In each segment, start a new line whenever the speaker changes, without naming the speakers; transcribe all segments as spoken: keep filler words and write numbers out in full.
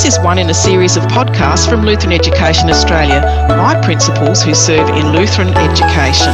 This is one in a series of podcasts from Lutheran Education Australia, my principals who serve in Lutheran education.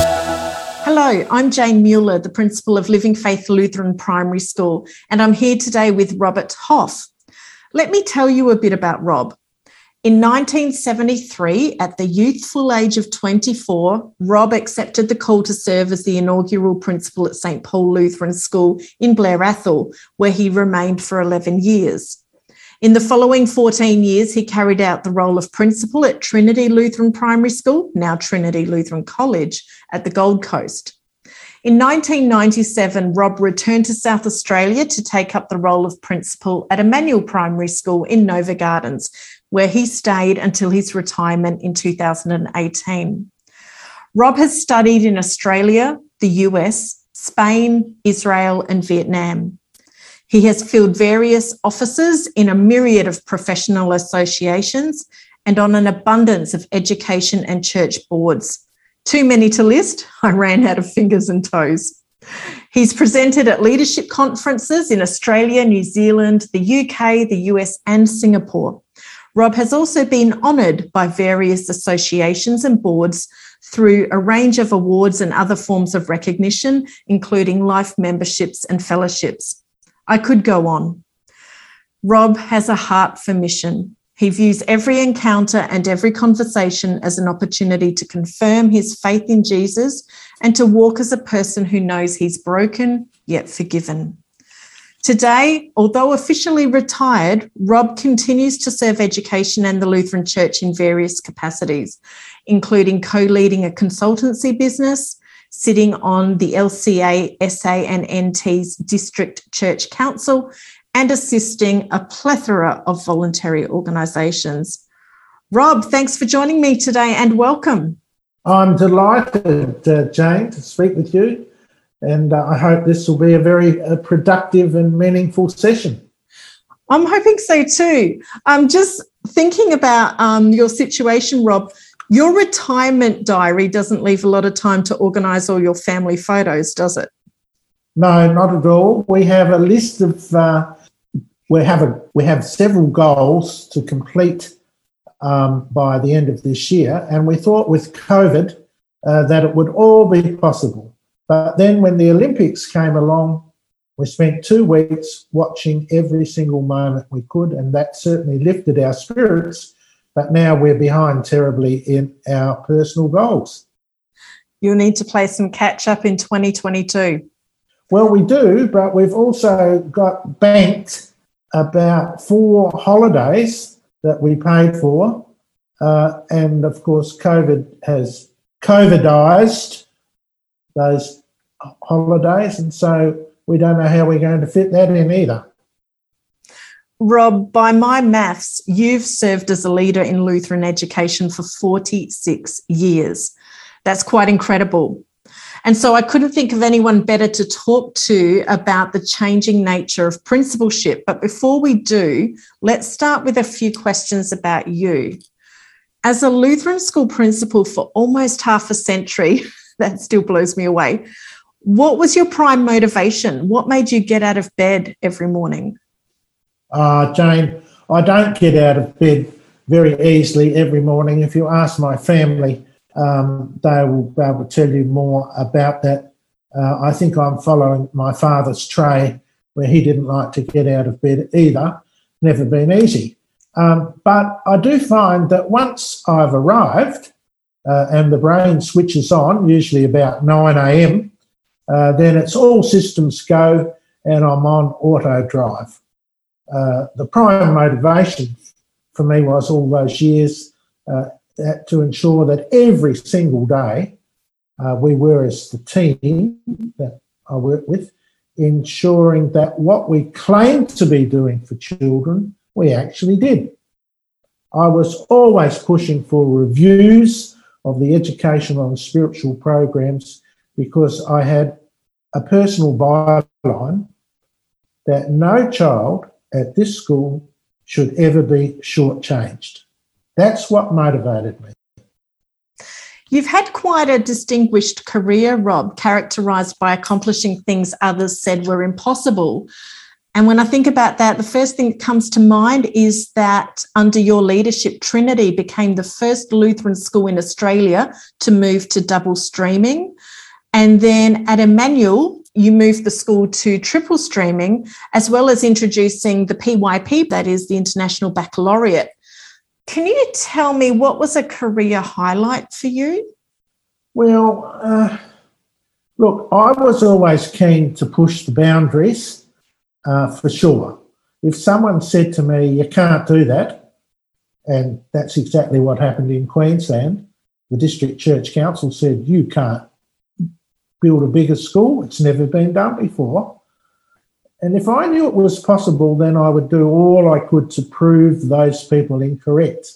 Hello, I'm Jane Mueller, the principal of Living Faith Lutheran Primary School, and I'm here today with Robert Hoff. Let me tell you a bit about Rob. In nineteen seventy-three, at the youthful age of twenty-four, Rob accepted the call to serve as the inaugural principal at Saint Paul Lutheran School in Blair Athol, where he remained for eleven years. In the following fourteen years, he carried out the role of principal at Trinity Lutheran Primary School, now Trinity Lutheran College, at the Gold Coast. In nineteen ninety-seven, Rob returned to South Australia to take up the role of principal at Emmanuel Primary School in Nova Gardens, where he stayed until his retirement in two thousand eighteen. Rob has studied in Australia, the U S, Spain, Israel, and Vietnam. He has filled various offices in a myriad of professional associations and on an abundance of education and church boards. Too many to list, I ran out of fingers and toes. He's presented at leadership conferences in Australia, New Zealand, the U K, the U S, and Singapore. Rob has also been honoured by various associations and boards through a range of awards and other forms of recognition, including life memberships and fellowships. I could go on. Rob has a heart for mission. He views every encounter and every conversation as an opportunity to confirm his faith in Jesus and to walk as a person who knows he's broken yet forgiven. Today, although officially retired, Rob continues to serve education and the Lutheran Church in various capacities, including co-leading a consultancy business, sitting on the L C A, S A and N T's District Church Council, and assisting a plethora of voluntary organisations. Rob, thanks for joining me today and welcome.
I'm delighted, uh, Jane, to speak with you, and uh, I hope this will be a very uh, productive and meaningful session.
I'm hoping so too. I'm just thinking about um, your situation, Rob. Your retirement diary doesn't leave a lot of time to organise all your family photos, does it?
No, not at all. We have a list of, uh, we have a we have several goals to complete um, by the end of this year, and we thought with COVID uh, that it would all be possible. But then when the Olympics came along, we spent two weeks watching every single moment we could, and that certainly lifted our spirits. But now we're behind terribly in our personal goals.
You'll need to play some catch up in twenty twenty-two.
Well, we do, but we've also got banked about four holidays that we paid for. Uh, and, of course, COVID has COVIDised those holidays. And so we don't know how we're going to fit that in either.
Rob, by my maths, you've served as a leader in Lutheran education for forty-six years. That's quite incredible. And so I couldn't think of anyone better to talk to about the changing nature of principalship. But before we do, let's start with a few questions about you. As a Lutheran school principal for almost half a century, that still blows me away, what was your prime motivation? What made you get out of bed every morning?
Uh, Jane, I don't get out of bed very easily every morning. If you ask my family, um, they will be able to tell you more about that. Uh, I think I'm following my father's tray, where he didn't like to get out of bed either. Never been easy. Um, but I do find that once I've arrived uh, and the brain switches on, usually about nine a.m, uh, then it's all systems go and I'm on auto drive. Uh, the prime motivation for me was all those years uh, that to ensure that every single day uh, we were, as the team that I work with, ensuring that what we claimed to be doing for children, we actually did. I was always pushing for reviews of the educational and spiritual programs because I had a personal byline that no child at this school should ever be shortchanged. That's what motivated me.
You've had quite a distinguished career, Rob, characterised by accomplishing things others said were impossible. And when I think about that, the first thing that comes to mind is that under your leadership, Trinity became the first Lutheran school in Australia to move to double streaming. And then at Emmanuel, you moved the school to triple streaming, as well as introducing the P Y P, that is the International Baccalaureate. Can you tell me what was a career highlight for you?
Well, uh, look, I was always keen to push the boundaries, uh, for sure. If someone said to me, you can't do that, and that's exactly what happened in Queensland, the District Church Council said, you can't build a bigger school, it's never been done before. And if I knew it was possible, then I would do all I could to prove those people incorrect.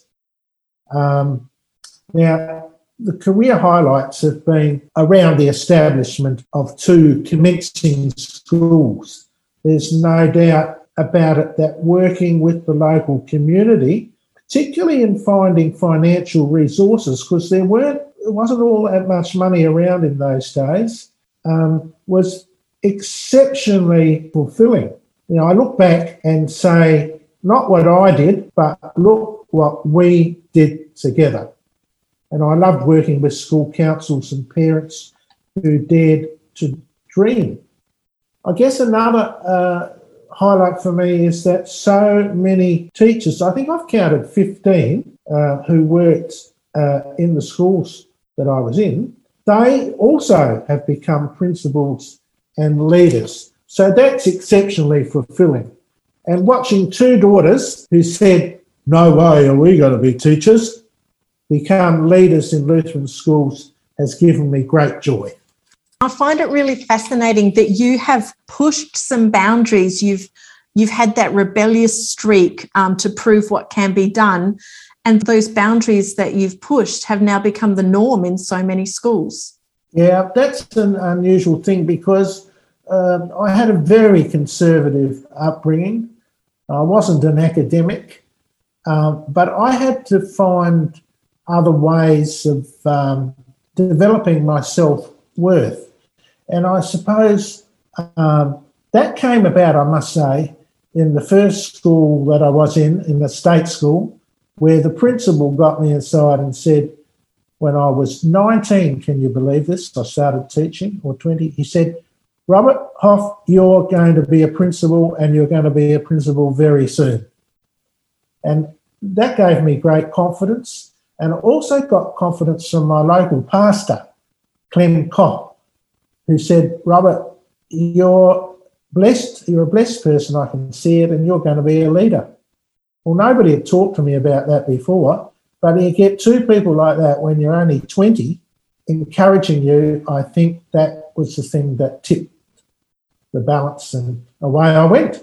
Um, now, the career highlights have been around the establishment of two commencing schools. There's no doubt about it that working with the local community, particularly in finding financial resources, because there weren't, there wasn't all that much money around in those days, um, was exceptionally fulfilling. You know, I look back and say, not what I did, but look what we did together. And I loved working with school councils and parents who dared to dream. I guess another uh, highlight for me is that so many teachers, I think I've counted fifteen, uh, who worked uh, in the schools that I was in, they also have become principals and leaders. So that's exceptionally fulfilling. And watching two daughters who said, no way are we going to be teachers, become leaders in Lutheran schools has given me great joy.
I find it really fascinating that you have pushed some boundaries. You've you've had that rebellious streak um, to prove what can be done. And those boundaries that you've pushed have now become the norm in so many schools.
Yeah, that's an unusual thing because uh, I had a very conservative upbringing. I wasn't an academic, uh, but I had to find other ways of um, developing my self-worth. And I suppose um, that came about, I must say, in the first school that I was in, in the state school, where the principal got me aside and said, when I was nineteen, can you believe this? I started teaching, or twenty. He said, Robert Hoff, you're going to be a principal and you're going to be a principal very soon. And that gave me great confidence. And I also got confidence from my local pastor, Clem Kopp, who said, Robert, you're blessed, you're a blessed person, I can see it, and you're going to be a leader. Well, nobody had talked to me about that before, but you get two people like that when you're only twenty encouraging you. I think that was the thing that tipped the balance, and away I went.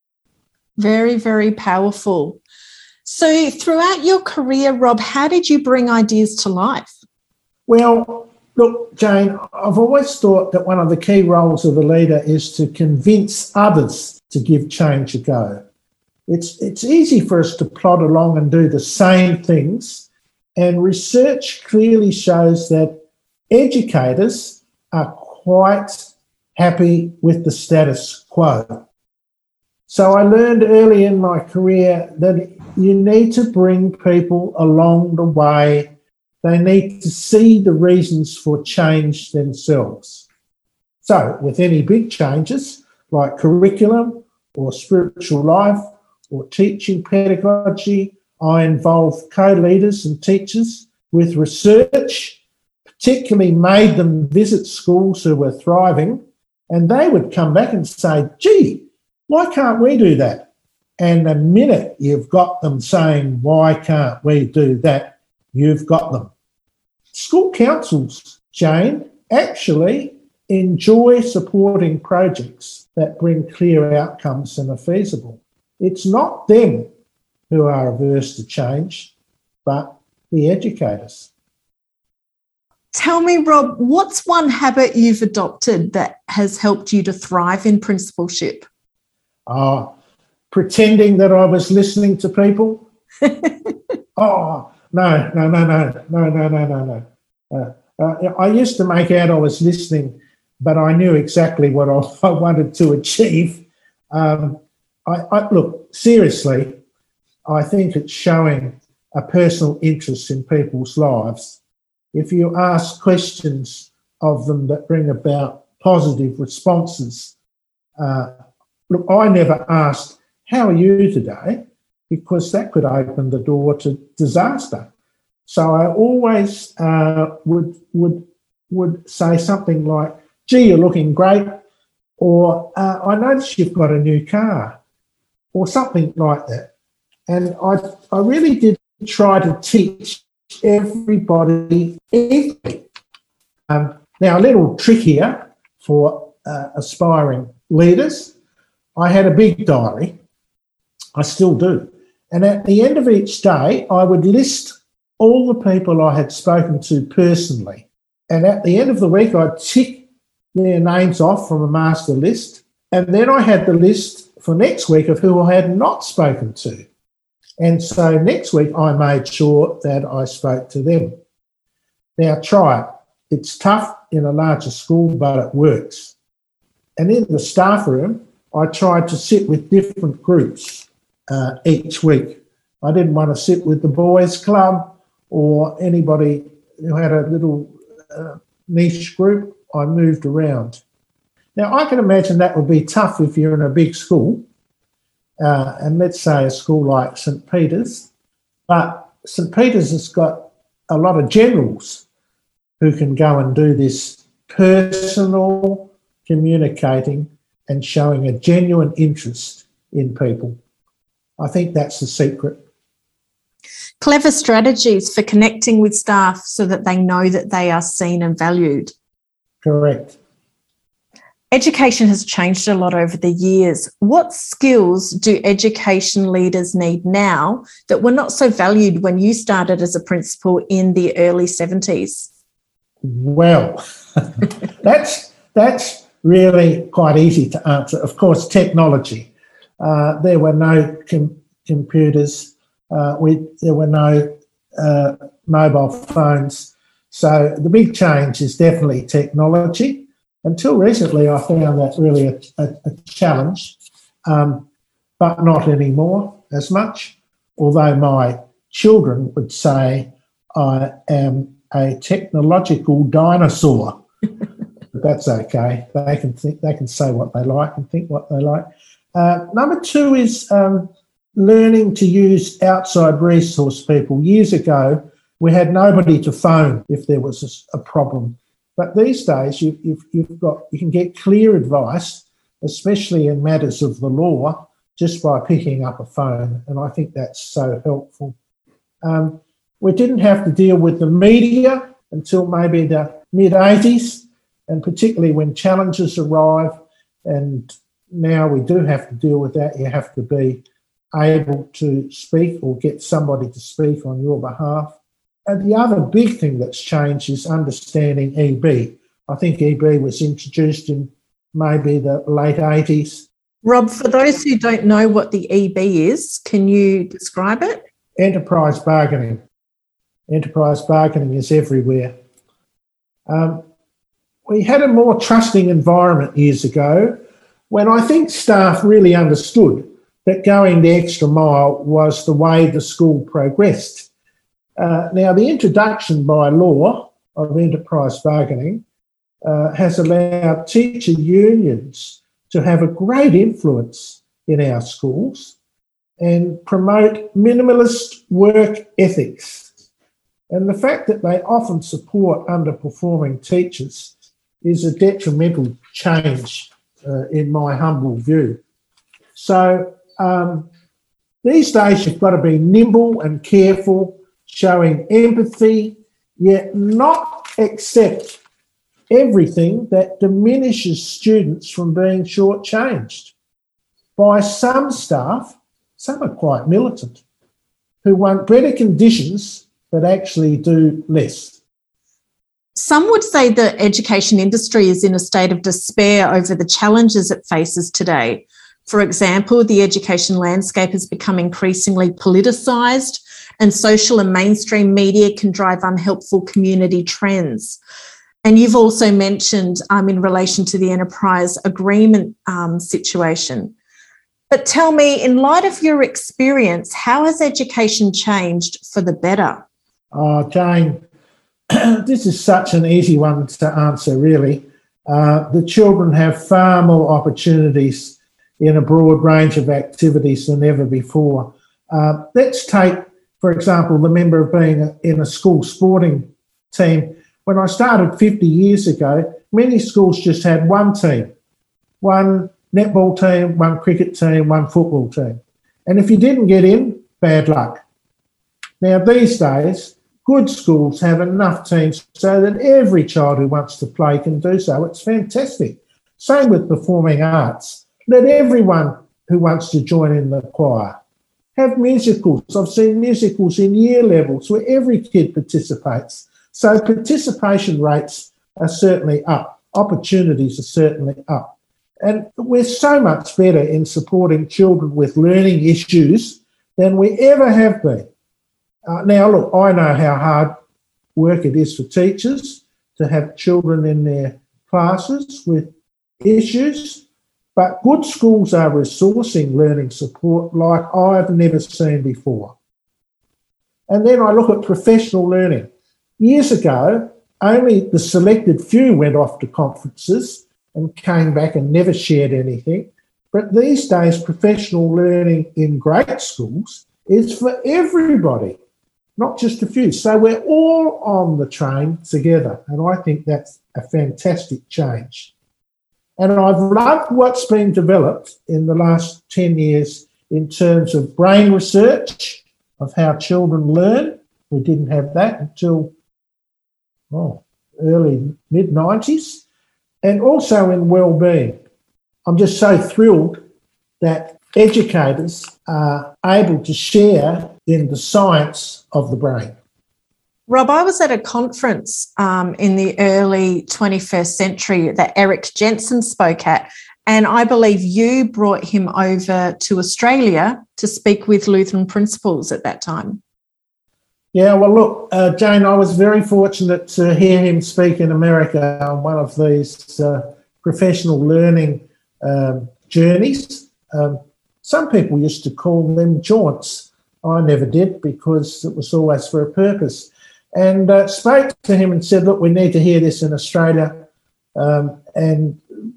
Very, very powerful. So throughout your career, Rob, how did you bring ideas to life?
Well, look, Jane, I've always thought that one of the key roles of a leader is to convince others to give change a go. It's, it's easy for us to plod along and do the same things, and research clearly shows that educators are quite happy with the status quo. So I learned early in my career that you need to bring people along the way. They need to see the reasons for change themselves. So with any big changes like curriculum or spiritual life or teaching pedagogy, I involve co-leaders and teachers with research, particularly made them visit schools who were thriving, and they would come back and say, gee, why can't we do that? And the minute you've got them saying, why can't we do that, you've got them. School councils, Jane, actually enjoy supporting projects that bring clear outcomes and are feasible. It's not them who are averse to change, but the educators.
Tell me, Rob, what's one habit you've adopted that has helped you to thrive in principalship?
Uh, pretending that I was listening to people. oh, no, no, no, no, no, no, no, no, no. Uh, uh, I used to make out I was listening, but I knew exactly what I, I wanted to achieve. Um, I, I look, seriously, I think it's showing a personal interest in people's lives. If you ask questions of them that bring about positive responses, uh, look, I never asked, how are you today? Because that could open the door to disaster. So I always uh, would would would say something like, gee, you're looking great, or uh, I noticed you've got a new car, or something like that. And I, I really did try to teach everybody equally. Um, now, a little trick here for uh, aspiring leaders. I had a big diary. I still do. And at the end of each day, I would list all the people I had spoken to personally. And at the end of the week, I'd tick their names off from a master list. And then I had the list for next week of who I had not spoken to. And so next week, I made sure that I spoke to them. Now, try it. It's tough in a larger school, but it works. And in the staff room, I tried to sit with different groups uh, each week. I didn't want to sit with the boys' club or anybody who had a little uh, niche group. I moved around. Now, I can imagine that would be tough if you're in a big school, uh, and let's say a school like St Peter's, but St Peter's has got a lot of generals who can go and do this personal communicating and showing a genuine interest in people. I think that's the secret.
Clever strategies for connecting with staff so that they know that they are seen and valued.
Correct.
Education has changed a lot over the years. What skills do education leaders need now that were not so valued when you started as a principal in the early seventies?
Well, that's that's really quite easy to answer. Of course, technology. Uh, there were no com- computers. Uh, we, there were no uh, mobile phones. So the big change is definitely technology. Until recently, I found that really a, a, a challenge, um, but not anymore as much, although my children would say I am a technological dinosaur. But that's okay. They can think, they can say what they like and think what they like. Uh, number two is um, learning to use outside resource people. Years ago, we had nobody to phone if there was a, a problem. But these days, you, you've, you've got you can get clear advice, especially in matters of the law, just by picking up a phone. And I think that's so helpful. Um, we didn't have to deal with the media until maybe the mid eighties, and particularly when challenges arrive. And now we do have to deal with that. You have to be able to speak or get somebody to speak on your behalf. And the other big thing that's changed is understanding E B. I think E B was introduced in maybe the late eighties.
Rob, for those who don't know what the E B is, can you describe it?
Enterprise bargaining. Enterprise bargaining is everywhere. Um, we had a more trusting environment years ago when I think staff really understood that going the extra mile was the way the school progressed. Uh, now, the introduction by law of enterprise bargaining uh, has allowed teacher unions to have a great influence in our schools and promote minimalist work ethics. And the fact that they often support underperforming teachers is a detrimental change uh, in my humble view. So um, these days you've got to be nimble and careful, showing empathy, yet not accept everything that diminishes students from being shortchanged. By some staff, some are quite militant, who want better conditions but actually do less.
Some would say the education industry is in a state of despair over the challenges it faces today. For example, the education landscape has become increasingly politicised, and social and mainstream media can drive unhelpful community trends. And you've also mentioned um, in relation to the enterprise agreement um, situation. But tell me, in light of your experience, how has education changed for the better?
Oh, Jane, this is such an easy one to answer, really. Uh, the children have far more opportunities in a broad range of activities than ever before. Uh, let's take, for example, the member of being in a school sporting team. When I started fifty years ago, many schools just had one team, one netball team, one cricket team, one football team. And if you didn't get in, bad luck. Now, these days, good schools have enough teams so that every child who wants to play can do so. It's fantastic. Same with performing arts. Let everyone who wants to join in the choir. Have musicals. I've seen musicals in year levels where every kid participates. So participation rates are certainly up. Opportunities are certainly up. And we're so much better in supporting children with learning issues than we ever have been. Uh, now, look, I know how hard work it is for teachers to have children in their classes with issues, but good schools are resourcing learning support like I've never seen before. And then I look at professional learning. Years ago, only the selected few went off to conferences and came back and never shared anything. But these days, professional learning in great schools is for everybody, not just a few. So we're all on the train together, and I think that's a fantastic change. And I've loved what's been developed in the last ten years in terms of brain research, of how children learn. We didn't have that until oh, early mid nineties. And also in wellbeing. I'm just so thrilled that educators are able to share in the science of the brain.
Rob, I was at a conference um, in the early twenty-first century that Eric Jensen spoke at, and I believe you brought him over to Australia to speak with Lutheran principals at that time.
Yeah, well, look, uh, Jane, I was very fortunate to hear him speak in America on one of these uh, professional learning um, journeys. Um, some people used to call them jaunts. I never did because it was always for a purpose. And uh, spoke to him and said, look, we need to hear this in Australia. Um, and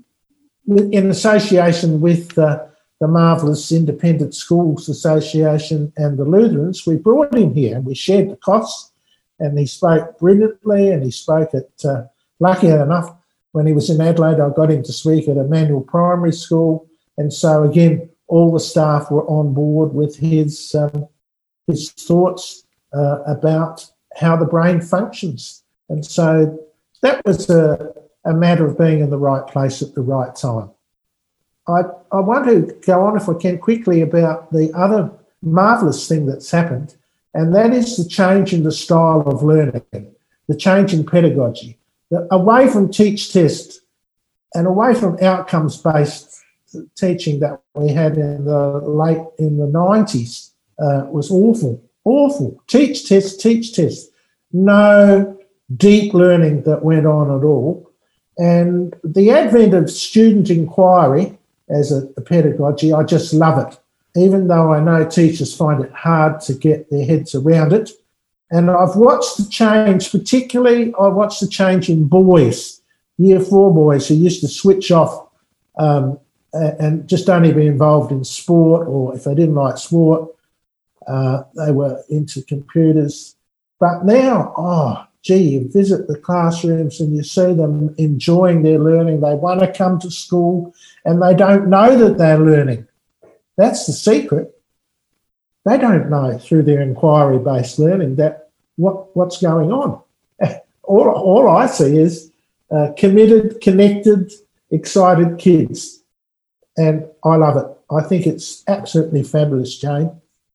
in association with uh, the marvellous Independent Schools Association and the Lutherans, we brought him here and we shared the costs, and he spoke brilliantly, and he spoke at, uh, lucky enough, when he was in Adelaide, I got him to speak at Emmanuel Primary School, and so again, all the staff were on board with his, um, his thoughts uh, about how the brain functions. And so that was a, a matter of being in the right place at the right time. I, I want to go on, if I can, quickly about the other marvellous thing that's happened, and that is the change in the style of learning, the change in pedagogy. The, away from teach test and away from outcomes-based teaching that we had in the late, in the nineties uh, was awful, awful. Teach test, teach test. No deep learning that went on at all. And the advent of student inquiry as a, a pedagogy, I just love it, even though I know teachers find it hard to get their heads around it. And I've watched the change, particularly I watched the change in boys, year four boys who used to switch off um, and just only be involved in sport, or if they didn't like sport, uh, they were into computers. But now, oh, gee, you visit the classrooms and you see them enjoying their learning. They want to come to school and they don't know that they're learning. That's the secret. They don't know through their inquiry-based learning that what, what's going on. All, all I see is uh, committed, connected, excited kids. And I love it. I think it's absolutely fabulous, Jane.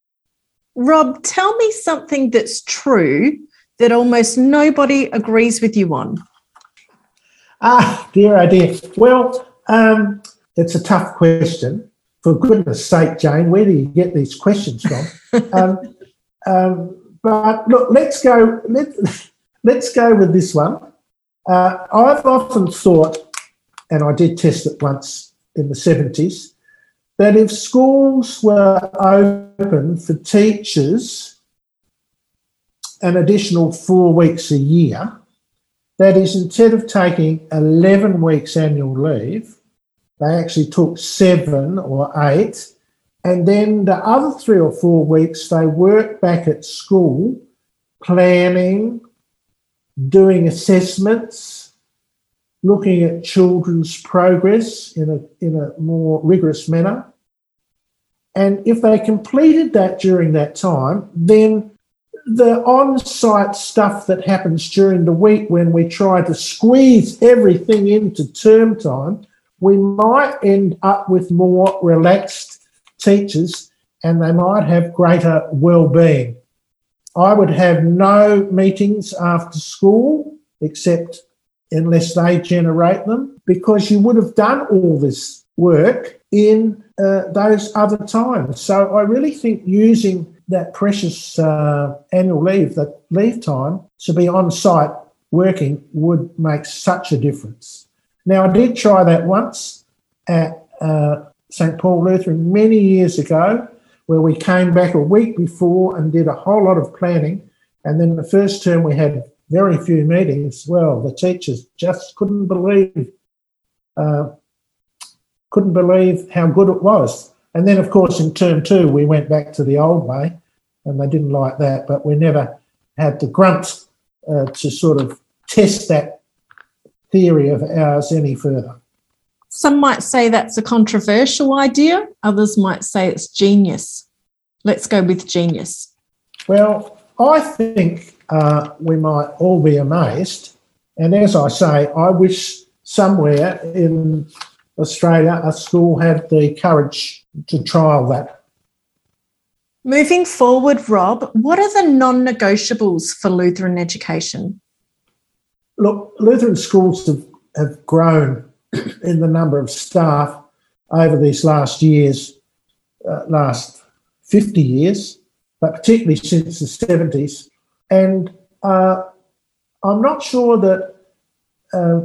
Rob, tell me something that's true that almost nobody agrees with you on.
Ah, dear, oh dear. Well, um, it's a tough question. For goodness sake, Jane, where do you get these questions from? um, um, but look, let's go. Let, let's go with this one. Uh, I've often thought, and I did test it once in the seventies, that if schools were open for teachers an additional four weeks a year, that is, instead of taking eleven weeks annual leave, they actually took seven or eight, and then the other three or four weeks they worked back at school, planning, doing assessments, looking at children's progress in a, in a more rigorous manner. And if they completed that during that time, then the on-site stuff that happens during the week when we try to squeeze everything into term time, we might end up with more relaxed teachers and they might have greater well-being. I would have no meetings after school, except unless they generate them, because you would have done all this work in uh, those other times. So I really think using that precious uh, annual leave, that leave time, to be on site working would make such a difference. Now, I did try that once at uh, Saint Paul Lutheran many years ago, where we came back a week before and did a whole lot of planning. And then the first term we had very few meetings. Well, the teachers just couldn't believe, uh, couldn't believe how good it was. And then, of course, in term two, we went back to the old way, and they didn't like that, but we never had the grunt uh, to sort of test that theory of ours any further.
Some might say that's a controversial idea. Others might say it's genius. Let's go with genius.
Well, I think uh, we might all be amazed. And as I say, I wish somewhere in Australia a school had the courage to trial that.
Moving forward, Rob, what are the non-negotiables for Lutheran education?
Look, Lutheran schools have, have grown in the number of staff over these last years, uh, last fifty years, but particularly since the seventies. And uh, I'm not sure that uh,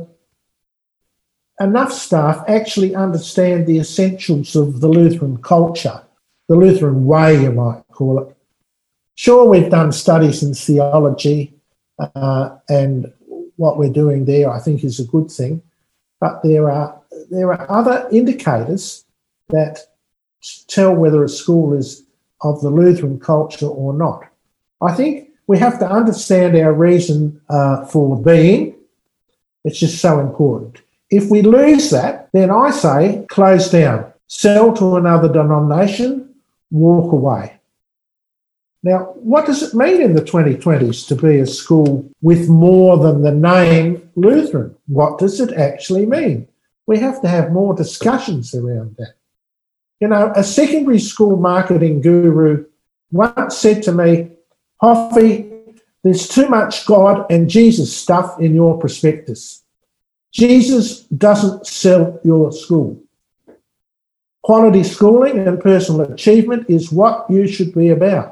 enough staff actually understand the essentials of the Lutheran culture, the Lutheran way, you might call it. Sure, we've done studies in theology, uh, and what we're doing there, I think, is a good thing. But there are there are other indicators that tell whether a school is of the Lutheran culture or not. I think we have to understand our reason uh, for being. It's just so important. If we lose that, then I say close down, sell to another denomination, walk away. Now, what does it mean in the twenty twenties to be a school with more than the name Lutheran? What does it actually mean? We have to have more discussions around that. You know, a secondary school marketing guru once said to me, Hoffy, there's too much God and Jesus stuff in your prospectus. Jesus doesn't sell your school. Quality schooling and personal achievement is what you should be about.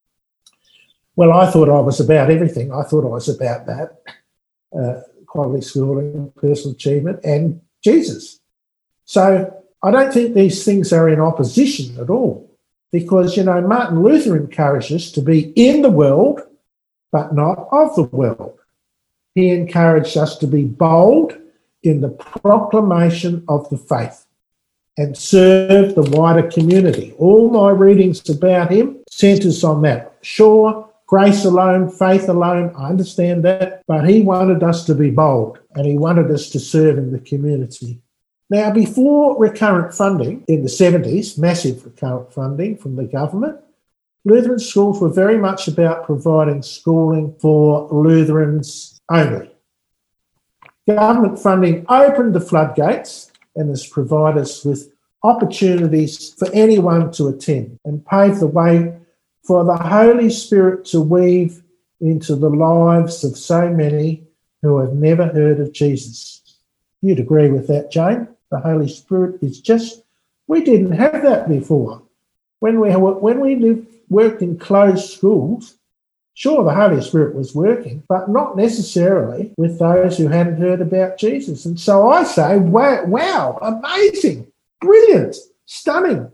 Well, I thought I was about everything. I thought I was about that, uh, quality schooling, personal achievement, and Jesus. So I don't think these things are in opposition at all, because, you know, Martin Luther encouraged us to be in the world, but not of the world. He encouraged us to be bold in the proclamation of the faith and serve the wider community. All my readings about him centres on that. Sure, grace alone, faith alone, I understand that, but he wanted us to be bold and he wanted us to serve in the community. Now, before recurrent funding in the seventies, massive recurrent funding from the government, Lutheran schools were very much about providing schooling for Lutherans only. Government funding opened the floodgates and has provided us with opportunities for anyone to attend and paved the way for the Holy Spirit to weave into the lives of so many who have never heard of Jesus. You'd agree with that, Jane? The Holy Spirit is just, we didn't have that before. When we when we lived, worked in closed schools, sure, the Holy Spirit was working, but not necessarily with those who hadn't heard about Jesus. And so I say, wow, wow, amazing, brilliant. stunning.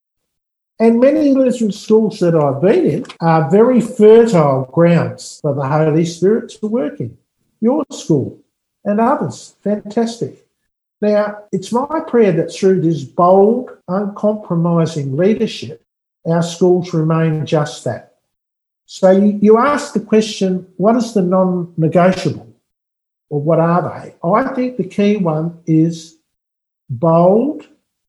And many Lutheran schools that I've been in are very fertile grounds for the Holy Spirit to work in. Your school and others, fantastic. Now, it's my prayer that through this bold, uncompromising leadership, our schools remain just that. So you, you ask the question, what is the non-negotiable? Or what are they? I think the key one is bold,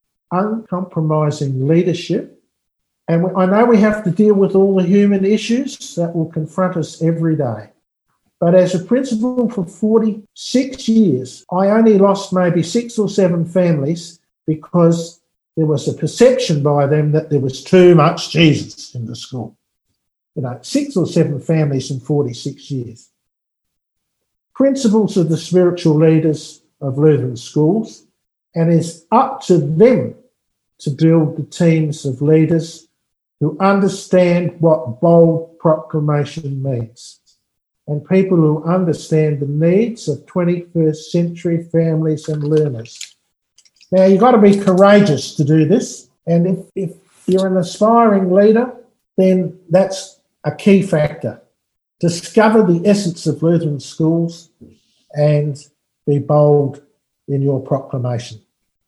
uncompromising leadership. And I know we have to deal with all the human issues that will confront us every day. But as a principal for forty-six years, I only lost maybe six or seven families because there was a perception by them that there was too much Jesus in the school. You know, six or seven families in forty-six years. Principals are the spiritual leaders of Lutheran schools, and it's up to them to build the teams of leaders who understand what bold proclamation means, and people who understand the needs of twenty-first century families and learners. Now, you've got to be courageous to do this, and if, if you're an aspiring leader, then that's a key factor. Discover the essence of Lutheran schools and be bold in your proclamation.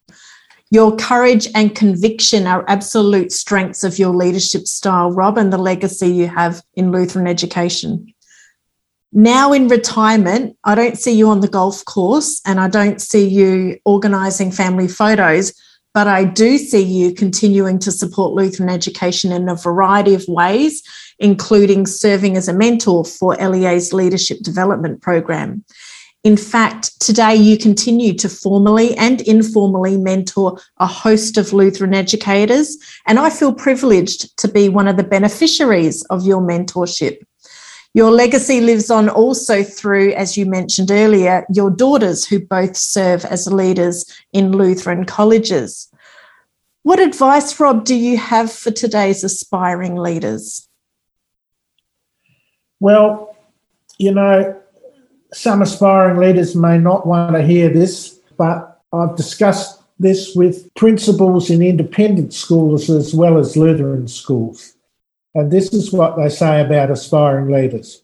Your courage and conviction are absolute strengths of your leadership style, Rob, and the legacy you have in Lutheran education. Now in retirement, I don't see you on the golf course and I don't see you organising family photos, but I do see you continuing to support Lutheran education in a variety of ways, including serving as a mentor for L E A's Leadership Development Program. In fact, today you continue to formally and informally mentor a host of Lutheran educators, and I feel privileged to be one of the beneficiaries of your mentorship. Your legacy lives on also through, as you mentioned earlier, your daughters who both serve as leaders in Lutheran colleges. What advice, Rob, do you have for today's aspiring leaders?
Well, you know, some aspiring leaders may not want to hear this, but I've discussed this with principals in independent schools as well as Lutheran schools. And this is what they say about aspiring leaders.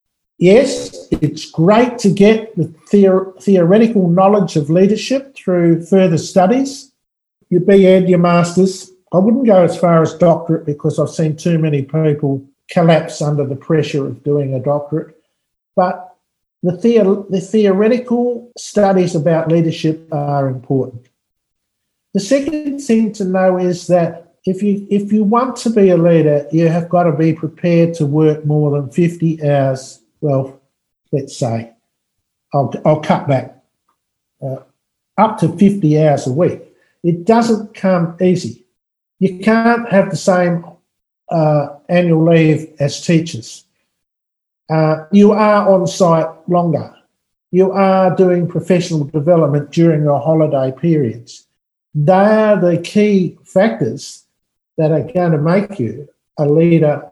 Yes, it's great to get the theor- theoretical knowledge of leadership through further studies, your B Ed, your Masters. I wouldn't go as far as doctorate because I've seen too many people collapse under the pressure of doing a doctorate. But The, the- the theoretical studies about leadership are important. The second thing to know is that if you if you want to be a leader, you have got to be prepared to work more than fifty hours. Well, let's say, I'll, I'll cut back, uh, up to fifty hours a week. It doesn't come easy. You can't have the same uh, annual leave as teachers. Uh, you are on site longer. You are doing professional development during your holiday periods. They are the key factors that are going to make you a leader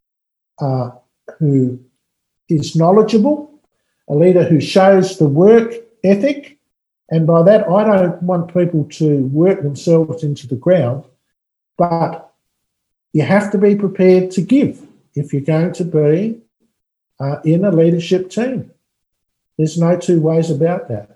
uh, who is knowledgeable, a leader who shows the work ethic. And by that, I don't want people to work themselves into the ground, but you have to be prepared to give if you're going to be Uh, in a leadership team. There's no two ways about that.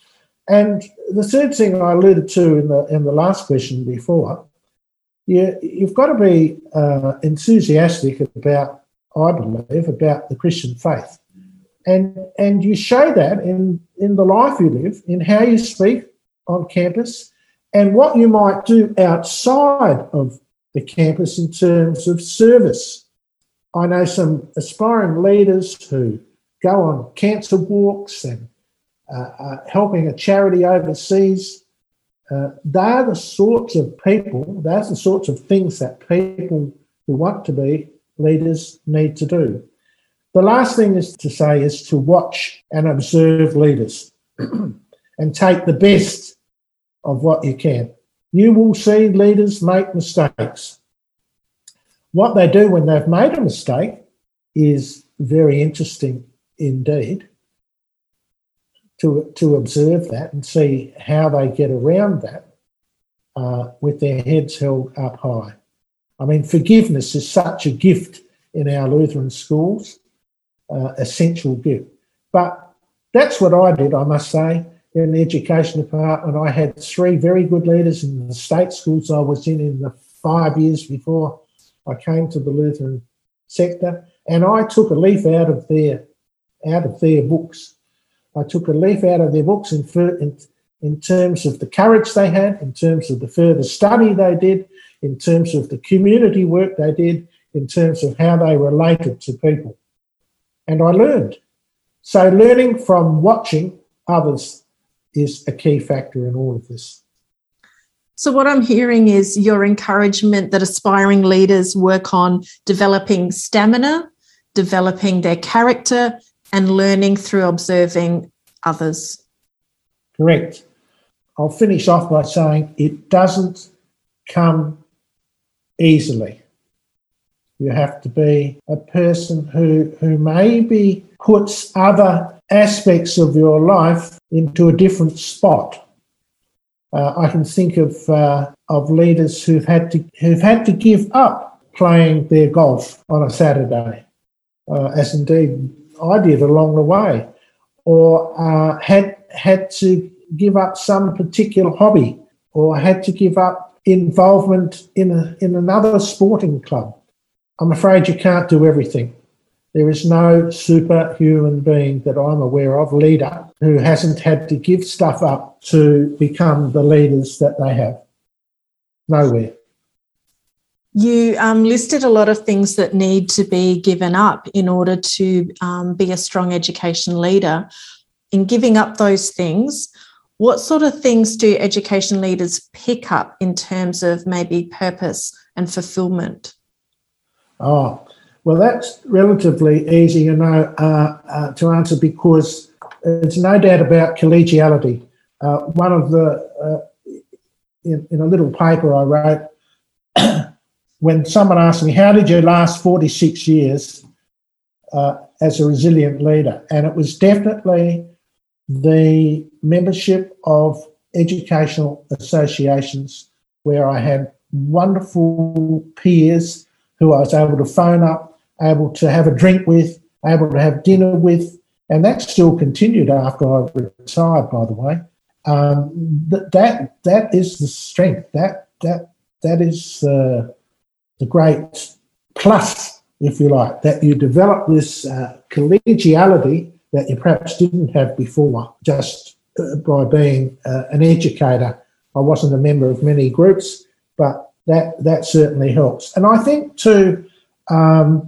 And the third thing I alluded to in the in the last question before, you, you've got to be uh, enthusiastic about, I believe, about the Christian faith. And and you show that in, in the life you live, in how you speak on campus, and what you might do outside of the campus in terms of service. I know some aspiring leaders who go on cancer walks and uh, are helping a charity overseas. Uh, they're the sorts of people, they're the sorts of things that people who want to be leaders need to do. The last thing is to say is to watch and observe leaders and take the best of what you can. You will see leaders make mistakes. What they do when they've made a mistake is very interesting indeed, to, to observe that and see how they get around that. uh, with their heads held up high. I mean, forgiveness is such a gift in our Lutheran schools, uh, essential gift. But that's what I did, I must say, in the education department. I had three very good leaders in the state schools I was in in the five years before I came to the Lutheran sector, and I took a leaf out of their out of their books. I took a leaf out of their books in, in, in terms of the courage they had, in terms of the further study they did, in terms of the community work they did, in terms of how they related to people. And I learned. So learning from watching others is a key factor in all of this.
So what I'm hearing is your encouragement that aspiring leaders work on developing stamina, developing their character, and learning through observing others.
Correct. I'll finish off by saying it doesn't come easily. You have to be a person who, who maybe puts other aspects of your life into a different spot. Uh, I can think of uh, of leaders who've had to who've had to give up playing their golf on a Saturday, uh, as indeed I did along the way, or uh, had had to give up some particular hobby, or had to give up involvement in a, in another sporting club. I'm afraid you can't do everything. There is no superhuman being that I'm aware of, leader, who hasn't had to give stuff up to become the leaders that they have. Nowhere.
You um, listed a lot of things that need to be given up in order to um, be a strong education leader. In giving up those things, what sort of things do education leaders pick up in terms of maybe purpose and fulfilment?
Oh, well, that's relatively easy, you know, uh, uh, to answer, because there's no doubt about collegiality. Uh, one of the, uh, in, in a little paper I wrote, when someone asked me, how did you last forty-six years uh, as a resilient leader? And it was definitely the membership of educational associations where I had wonderful peers who I was able to phone up, able to have a drink with, able to have dinner with, and that still continued after I retired, by the way. Um, th- that that is the strength. That that that is uh, the great plus, if you like, that you develop this uh, collegiality that you perhaps didn't have before, just uh, by being uh, an educator. I wasn't a member of many groups, but that that certainly helps. And I think too, um,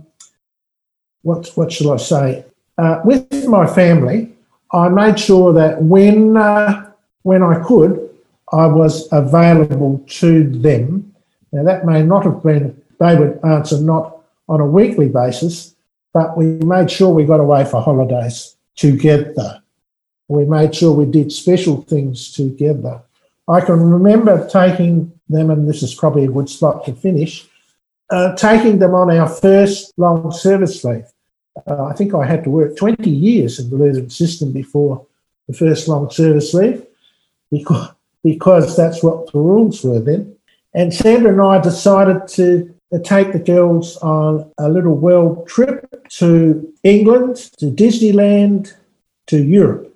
what what shall I say? Uh, with my family, I made sure that when uh, when I could, I was available to them. Now that may not have been, they would answer not on a weekly basis, but we made sure we got away for holidays together. We made sure we did special things together. I can remember taking them, and this is probably a good spot to finish, uh, taking them on our first long service leave. Uh, I think I had to work twenty years in the Lutheran system before the first long service leave, because, because that's what the rules were then. And Sandra and I decided to take the girls on a little world trip to England, to Disneyland, to Europe.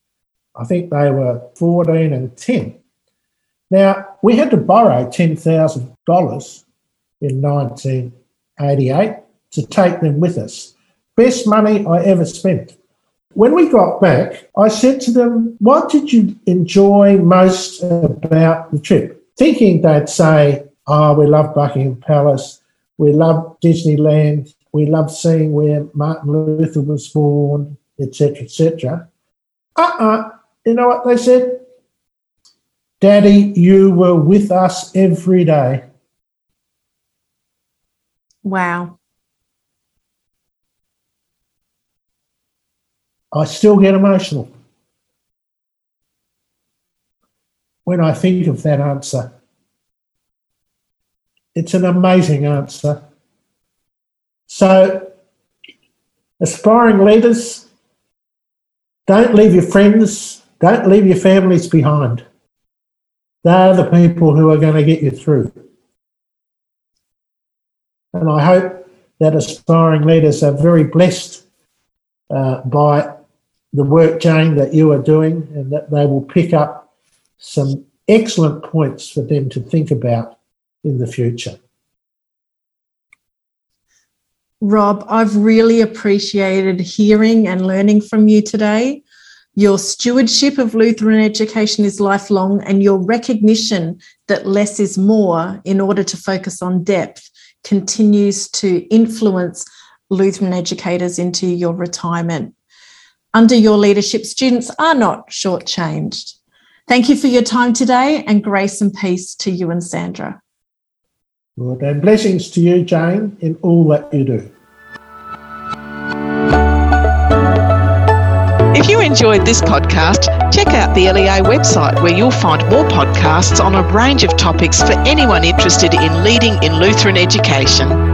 I think they were fourteen and ten. Now, we had to borrow ten thousand dollars in nineteen eighty-eight to take them with us. Best money I ever spent. When we got back, I said to them, what did you enjoy most about the trip? Thinking they'd say, oh, we love Buckingham Palace, we love Disneyland, we love seeing where Martin Luther was born, et cetera, et cetera. Uh-uh. You know what they said? Daddy, you were with us every day.
Wow.
I still get emotional when I think of that answer. It's an amazing answer. So, aspiring leaders, don't leave your friends, don't leave your families behind. they're the people who are going to get you through. And I hope that aspiring leaders are very blessed uh, by the work, Jane, that you are doing, and that they will pick up some excellent points for them to think about in the future.
Rob, I've really appreciated hearing and learning from you today. Your stewardship of Lutheran education is lifelong, and your recognition that less is more in order to focus on depth continues to influence Lutheran educators into your retirement. Under your leadership, students are not shortchanged. Thank you for your time today, and grace and peace to you and Sandra.
Good, and blessings to you, Jane, in all that you do.
If you enjoyed this podcast, check out the L E A website where you'll find more podcasts on a range of topics for anyone interested in leading in Lutheran education.